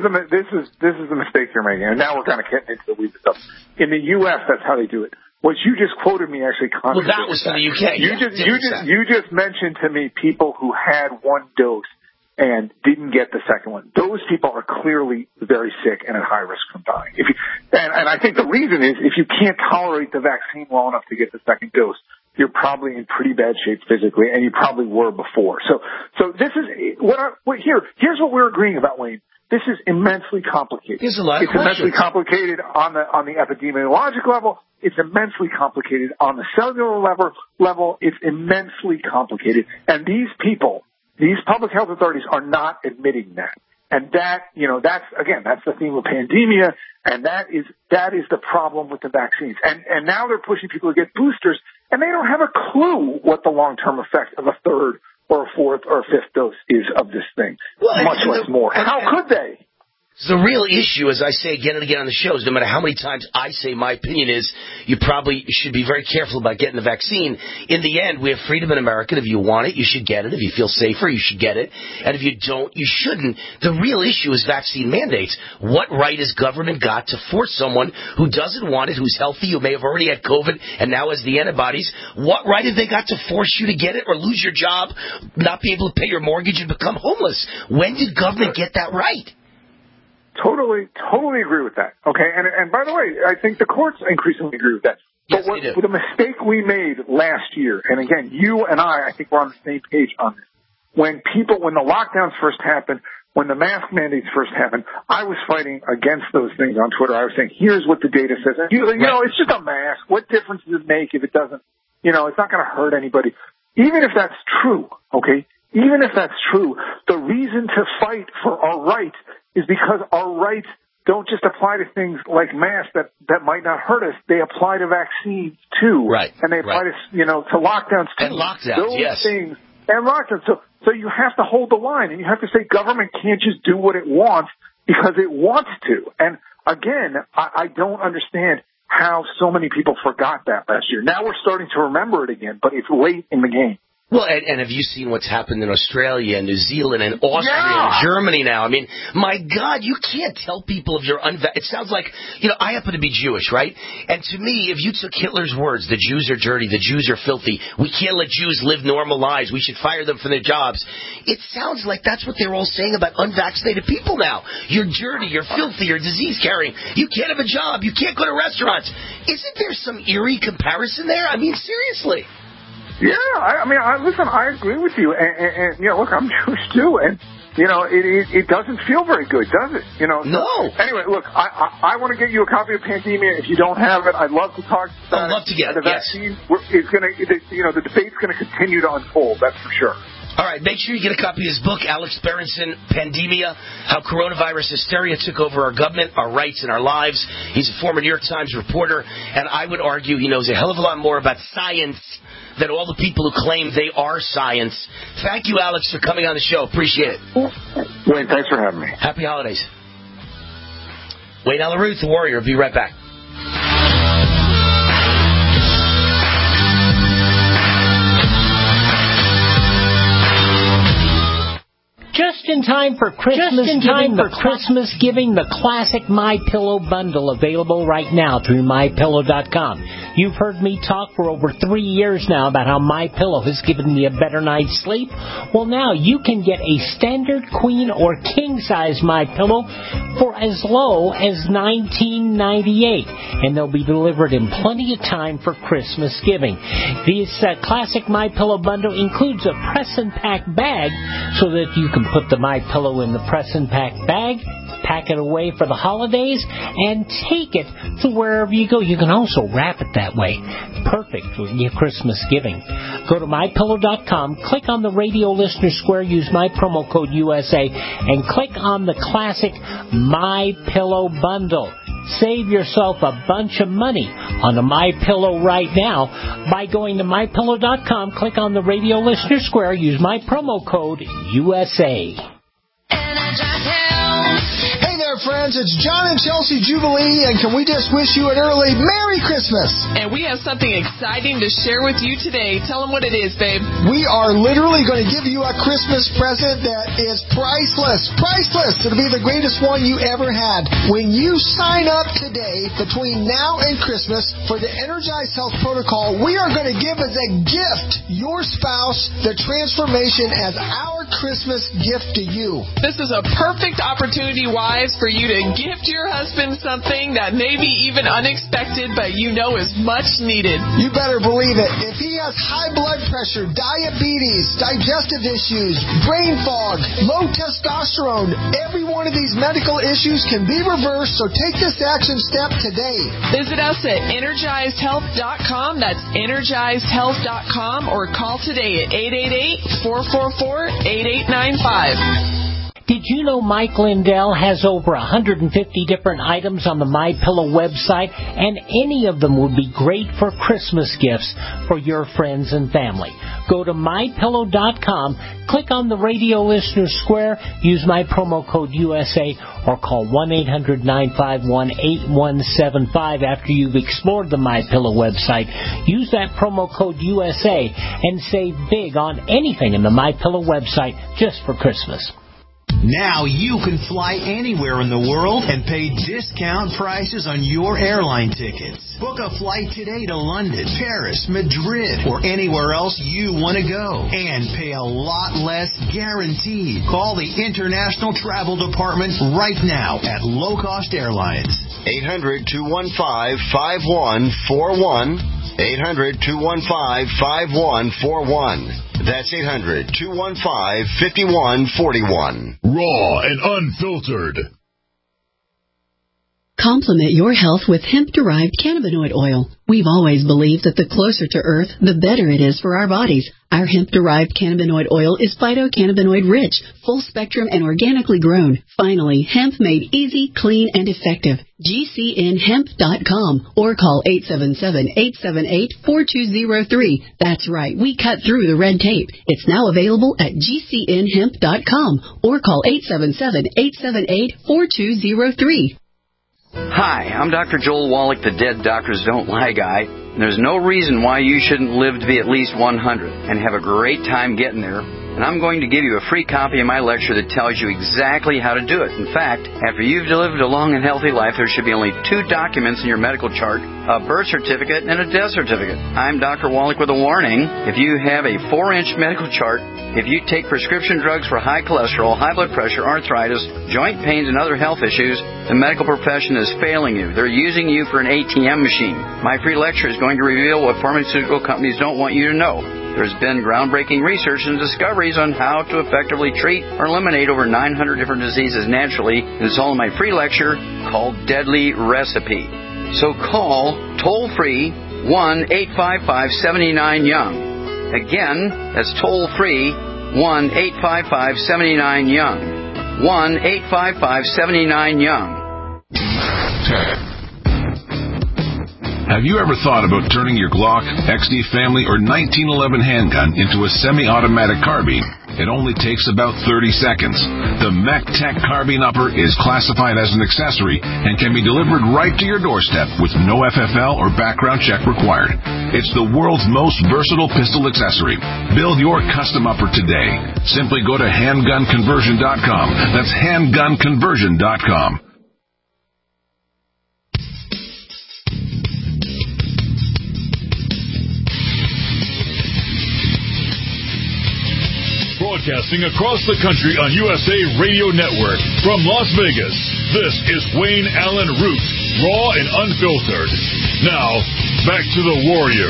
the mistake you're making, and now we're kind of getting into the weeds stuff. In the U.S., that's how they do it. What you just quoted me actually contradicts. Well, that was from the UK. You just mentioned to me people who had one dose and didn't get the second one. Those people are clearly very sick and at high risk from dying. And I think the reason is if you can't tolerate the vaccine well enough to get the second dose, you're probably in pretty bad shape physically, and you probably were before. So this is here's what we're agreeing about, Wayne. This is immensely complicated. There's a lot of questions. Immensely complicated on the epidemiologic level. It's immensely complicated on the cellular level. It's immensely complicated. And these public health authorities are not admitting that. And that's the theme of pandemia, and that is the problem with the vaccines. And now they're pushing people to get boosters, and they don't have a clue what the long-term effect of a third or a fourth or a fifth dose is of this thing, much less more. How could they? The real issue, as I say again and again on the shows, no matter how many times I say my opinion is, you probably should be very careful about getting the vaccine. In the end, we have freedom in America. If you want it, you should get it. If you feel safer, you should get it. And if you don't, you shouldn't. The real issue is vaccine mandates. What right has government got to force someone who doesn't want it, who's healthy, who may have already had COVID and now has the antibodies, what right have they got to force you to get it or lose your job, not be able to pay your mortgage and become homeless? When did government get that right? Totally agree with that. Okay, and by the way, I think the courts increasingly agree with that. But yes, the mistake we made last year, and again, you and I think we're on the same page on this. When the lockdowns first happened, when the mask mandates first happened, I was fighting against those things on Twitter. I was saying, here's what the data says. And it's just a mask. What difference does it make if it doesn't? It's not going to hurt anybody. Even if that's true, okay? Even if that's true, the reason to fight for our rights is because our rights don't just apply to things like masks that might not hurt us. They apply to vaccines too. Right. And they apply to lockdowns too. And lockdowns, Those yes. things And Rochester, so you have to hold the line, and you have to say government can't just do what it wants because it wants to. And again, I don't understand how so many people forgot that last year. Now we're starting to remember it again, but it's late in the game. Well, and have you seen what's happened in Australia and New Zealand and Austria and Germany now? I mean, my God, you can't tell people if you're unvaccinated. It sounds like, I happen to be Jewish, right? And to me, if you took Hitler's words, the Jews are dirty, the Jews are filthy, we can't let Jews live normal lives, we should fire them from their jobs. It sounds like that's what they're all saying about unvaccinated people now. You're dirty, you're filthy, you're disease carrying, you can't have a job, you can't go to restaurants. Isn't there some eerie comparison there? I mean, seriously. Yeah, listen, I agree with you. And look, I'm Jewish too, and, it doesn't feel very good, does it? No. Anyway, look, I want to get you a copy of Pandemia. If you don't have it, I'd love to talk about I'd love to get it, the vaccine. It's going to, the debate's going to continue to unfold, that's for sure. All right, make sure you get a copy of his book, Alex Berenson, Pandemia, How Coronavirus Hysteria Took Over Our Government, Our Rights, and Our Lives. He's a former New York Times reporter, and I would argue he knows a hell of a lot more about science than all the people who claim they are science. Thank you, Alex, for coming on the show. Appreciate it. Wayne, thanks for having me. Happy holidays. Wayne Allyn Root, the Warrior. Be right back. Just in time for Christmas giving, the classic MyPillow bundle available right now through MyPillow.com. You've heard me talk for over 3 years now about how MyPillow has given me a better night's sleep. Well, now you can get a standard queen or king size MyPillow for as low as $19.98, and they'll be delivered in plenty of time for Christmas giving. This classic MyPillow bundle includes a press and pack bag so that you can put the MyPillow in the press and pack bag, pack it away for the holidays, and take it to wherever you go. You can also wrap it that way. Perfect for your Christmas giving. Go to MyPillow.com, click on the radio listener square, use my promo code USA, and click on the classic MyPillow bundle. Save yourself a bunch of money on a MyPillow right now by going to MyPillow.com, click on the radio listener square, use my promo code USA. Hey there, friends. It's John and Chelsea Jubilee, and can we just wish you an early Merry Christmas? And we have something exciting to share with you today. Tell them what it is, babe. We are literally going to give you a Christmas present that is priceless. Priceless. It'll be the greatest one you ever had. When you sign up today, between now and Christmas, for the Energized Health Protocol, we are going to give as a gift your spouse the transformation as our Christmas gift to you. This is a perfect opportunity, wives, for you to gift your husband something that may be even unexpected, but you know is much needed. You better believe it. If he has high blood pressure, diabetes, digestive issues, brain fog, low testosterone, every one of these medical issues can be reversed, so take this action step today. Visit us at EnergizedHealth.com. That's EnergizedHealth.com, or call today at 888-444-8895. Did you know Mike Lindell has over 150 different items on the MyPillow website, and any of them would be great for Christmas gifts for your friends and family? Go to MyPillow.com, click on the radio listener square, use my promo code USA, or call 1-800-951-8175 after you've explored the MyPillow website. Use that promo code USA and save big on anything in the MyPillow website just for Christmas. Now you can fly anywhere in the world and pay discount prices on your airline tickets. Book a flight today to London, Paris, Madrid, or anywhere else you want to go, and pay a lot less guaranteed. Call the International Travel Department right now at Low Cost Airlines. 800-215-5141. 800-215-5141. That's 800-215-5141. Raw and unfiltered. Complement your health with hemp-derived cannabinoid oil. We've always believed that the closer to Earth, the better it is for our bodies. Our hemp-derived cannabinoid oil is phytocannabinoid-rich, full-spectrum, and organically grown. Finally, hemp made easy, clean, and effective. GCNhemp.com or call 877-878-4203. That's right, we cut through the red tape. It's now available at GCNhemp.com or call 877-878-4203. Hi, I'm Dr. Joel Wallach, the Dead Doctors Don't Lie guy. There's no reason why you shouldn't live to be at least 100 and have a great time getting there. And I'm going to give you a free copy of my lecture that tells you exactly how to do it. In fact, after you've lived a long and healthy life, there should be only 2 documents in your medical chart, a birth certificate and a death certificate. I'm Dr. Wallach with a warning. If you have a 4-inch medical chart, if you take prescription drugs for high cholesterol, high blood pressure, arthritis, joint pains, and other health issues, the medical profession is failing you. They're using you for an ATM machine. My free lecture is going to reveal what pharmaceutical companies don't want you to know. There's been groundbreaking research and discoveries on how to effectively treat or eliminate over 900 different diseases naturally, and it's all in my free lecture called Deadly Recipe. So call toll-free 1-855-79-YOUNG. Again, that's toll-free 1-855-79-YOUNG. 1-855-79-YOUNG. Have you ever thought about turning your Glock, XD Family, or 1911 handgun into a semi-automatic carbine? It only takes about 30 seconds. The MechTech Carbine Upper is classified as an accessory and can be delivered right to your doorstep with no FFL or background check required. It's the world's most versatile pistol accessory. Build your custom upper today. Simply go to handgunconversion.com. That's handgunconversion.com. Broadcasting across the country on USA Radio Network from Las Vegas, this is Wayne Allen Root, raw and unfiltered. Now, back to the Warrior.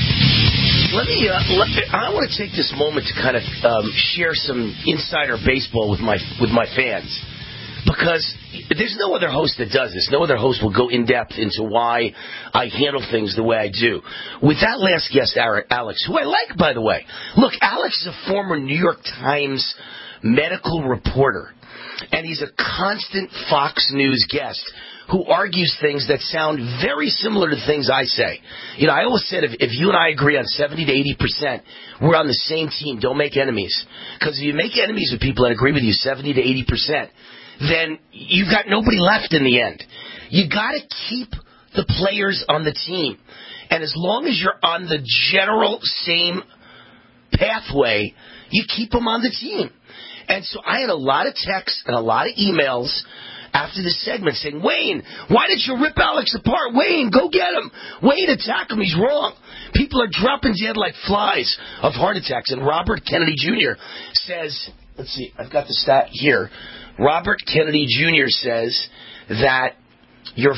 I want to take this moment to kind of share some insider baseball with my fans, because there's no other host that does this. No other host will go in depth into why I handle things the way I do. With that last guest, Alex, who I like, by the way. Look, Alex is a former New York Times medical reporter, and he's a constant Fox News guest who argues things that sound very similar to things I say. You know, I always said if you and I agree on 70 to 80%, we're on the same team. Don't make enemies. Because if you make enemies with people that agree with you 70 to 80%, then you've got nobody left in the end. You got to keep the players on the team. And as long as you're on the general same pathway, you keep them on the team. And so I had a lot of texts and a lot of emails after this segment saying, Wayne, why did you rip Alex apart? Wayne, go get him. Wayne, attack him. He's wrong. People are dropping dead like flies of heart attacks. And Robert Kennedy Jr. says, let's see, I've got the stat here. Robert Kennedy Jr. says that you're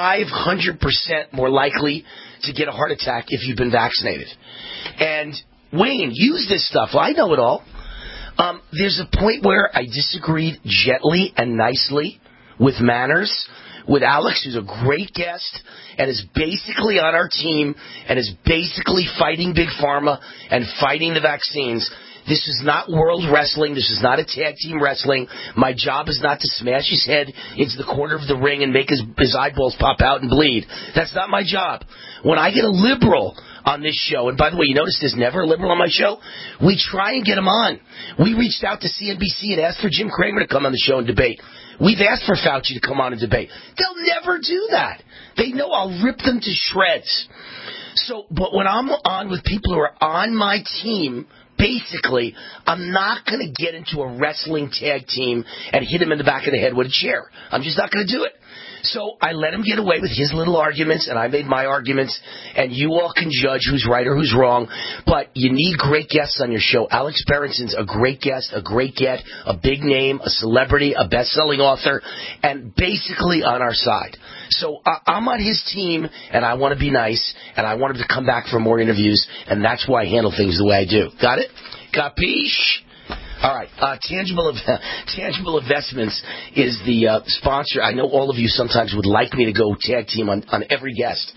500% more likely to get a heart attack if you've been vaccinated. And, Wayne, use this stuff. Well, I know it all. There's a point where I disagreed gently and nicely with manners with Alex, who's a great guest and is basically on our team and is basically fighting Big Pharma and fighting the vaccines. This is not world wrestling. This is not a tag team wrestling. My job is not to smash his head into the corner of the ring and make his eyeballs pop out and bleed. That's not my job. When I get a liberal on this show, and by the way, you notice there's never a liberal on my show, we try and get him on. We reached out to CNBC and asked for Jim Cramer to come on the show and debate. We've asked for Fauci to come on and debate. They'll never do that. They know I'll rip them to shreds. So, but when I'm on with people who are on my team, basically, I'm not going to get into a wrestling tag team and hit him in the back of the head with a chair. I'm just not going to do it. So I let him get away with his little arguments, and I made my arguments, and you all can judge who's right or who's wrong. But you need great guests on your show. Alex Berenson's a great guest, a great get, a big name, a celebrity, a best-selling author, and basically on our side. So I'm on his team, and I want to be nice, and I want him to come back for more interviews, and that's why I handle things the way I do. Got it? Capiche? All right. Tangible Investments is the sponsor. I know all of you sometimes would like me to go tag team on every guest.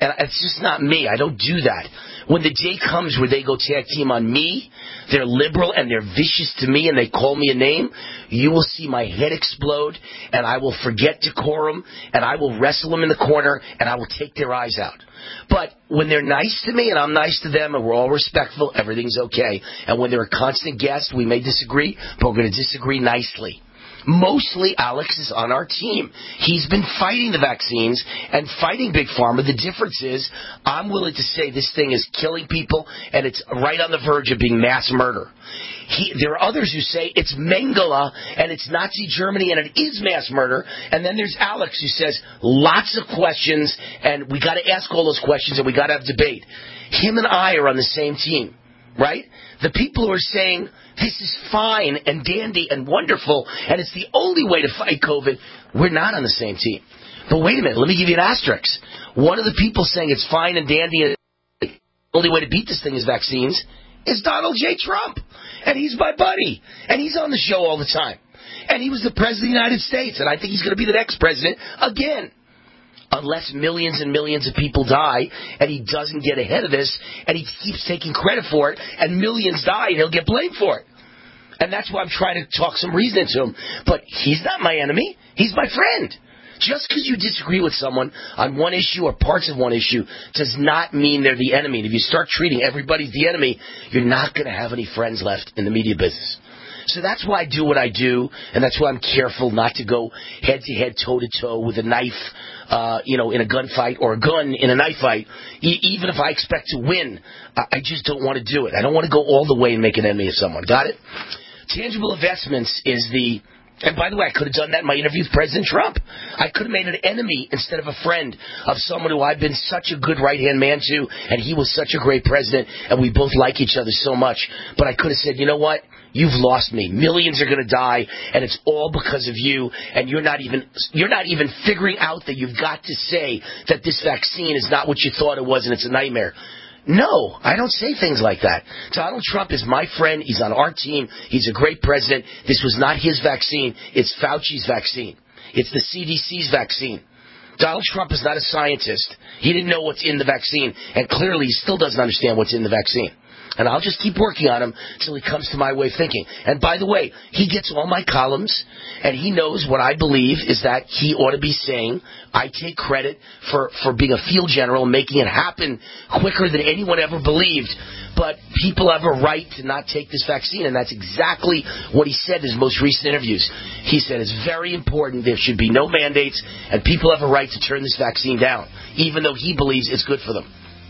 And it's just not me. I don't do that. When the day comes where they go tag team on me, they're liberal and they're vicious to me and they call me a name, you will see my head explode and I will forget decorum and I will wrestle them in the corner and I will take their eyes out. But when they're nice to me and I'm nice to them and we're all respectful, everything's okay. And when they're a constant guest, we may disagree, but we're going to disagree nicely. Mostly, Alex is on our team. He's been fighting the vaccines and fighting Big Pharma. The difference is I'm willing to say this thing is killing people and it's right on the verge of being mass murder. There are others who say it's Mengele and it's Nazi Germany and it is mass murder. And then there's Alex who says lots of questions and we got to ask all those questions and we got to have debate. Him and I are on the same team, right? The people who are saying this is fine and dandy and wonderful and it's the only way to fight COVID, we're not on the same team. But wait a minute, let me give you an asterisk. One of the people saying it's fine and dandy and the only way to beat this thing is vaccines is Donald J. Trump. And he's my buddy. And he's on the show all the time. And he was the president of the United States. And I think he's going to be the next president again. Unless millions and millions of people die and he doesn't get ahead of this and he keeps taking credit for it and millions die and he'll get blamed for it. And that's why I'm trying to talk some reason into him. But he's not my enemy. He's my friend. Just because you disagree with someone on one issue or parts of one issue does not mean they're the enemy. And if you start treating everybody as the enemy, you're not going to have any friends left in the media business. So that's why I do what I do, and that's why I'm careful not to go head-to-head, toe-to-toe with a knife, in a gunfight or a gun in a knife fight. Even if I expect to win, I just don't want to do it. I don't want to go all the way and make an enemy of someone. Got it? Tangible investments is the... And by the way, I could have done that in my interview with President Trump. I could have made an enemy instead of a friend of someone who I've been such a good right-hand man to, and he was such a great president, and we both like each other so much. But I could have said, you know what? You've lost me. Millions are going to die, and it's all because of you, and you're not even figuring out that you've got to say that this vaccine is not what you thought it was and it's a nightmare. No, I don't say things like that. Donald Trump is my friend. He's on our team. He's a great president. This was not his vaccine. It's Fauci's vaccine. It's the CDC's vaccine. Donald Trump is not a scientist. He didn't know what's in the vaccine, and clearly he still doesn't understand what's in the vaccine. And I'll just keep working on him until he comes to my way of thinking. And by the way, he gets all my columns, and he knows what I believe is that he ought to be saying, I take credit for being a field general and making it happen quicker than anyone ever believed. But people have a right to not take this vaccine, and that's exactly what he said in his most recent interviews. He said it's very important, there should be no mandates, and people have a right to turn this vaccine down, even though he believes it's good for them.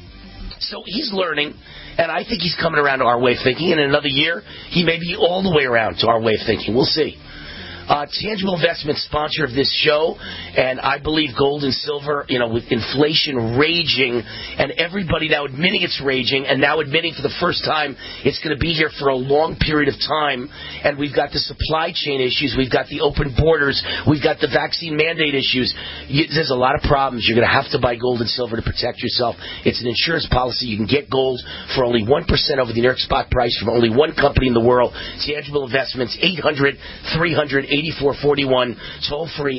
So he's learning, and I think he's coming around to our way of thinking. And in another year, he may be all the way around to our way of thinking. We'll see. Tangible Investments, sponsor of this show, and I believe gold and silver, with inflation raging and everybody now admitting it's raging and now admitting for the first time it's going to be here for a long period of time, and we've got the supply chain issues, we've got the open borders, we've got the vaccine mandate issues. There's a lot of problems. You're going to have to buy gold and silver to protect yourself. It's an insurance policy. You can get gold for only 1% over the New York spot price from only one company in the world. Tangible Investments, 800-300-8441, toll free,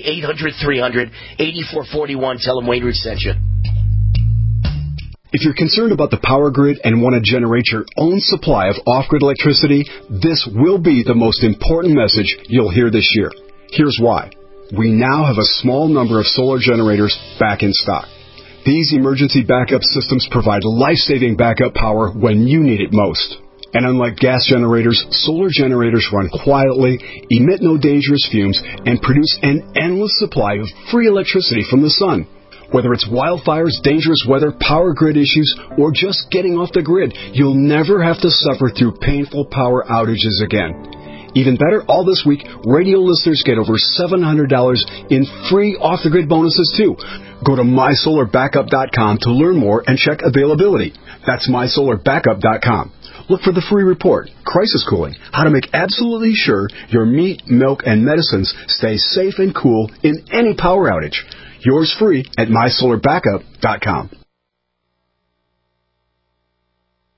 800-300-8441. Tell them Wayne Root sent you. If you're concerned about the power grid and want to generate your own supply of off-grid electricity, this will be the most important message you'll hear this year. Here's why. We now have a small number of solar generators back in stock. These emergency backup systems provide life-saving backup power when you need it most. And unlike gas generators, solar generators run quietly, emit no dangerous fumes, and produce an endless supply of free electricity from the sun. Whether it's wildfires, dangerous weather, power grid issues, or just getting off the grid, you'll never have to suffer through painful power outages again. Even better, all this week, radio listeners get over $700 in free off-the-grid bonuses, too. Go to mysolarbackup.com to learn more and check availability. That's mysolarbackup.com. Look for the free report, Crisis Cooling, how to make absolutely sure your meat, milk, and medicines stay safe and cool in any power outage. Yours free at mysolarbackup.com.